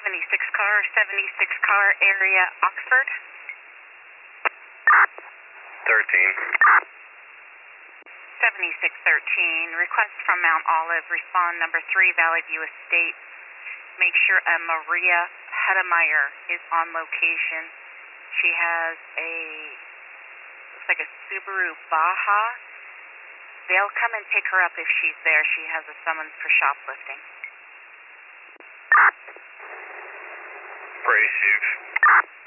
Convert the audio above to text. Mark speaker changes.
Speaker 1: 76 car area, Oxford.
Speaker 2: 13.
Speaker 1: 7613, request from Mount Olive, respond number 3, Valley View Estate. Make sure a Maria Hedemeyer is on location. She has looks like a Subaru Baja. They'll come and pick her up if she's there. She has a summons for shoplifting.
Speaker 2: Brady Steve.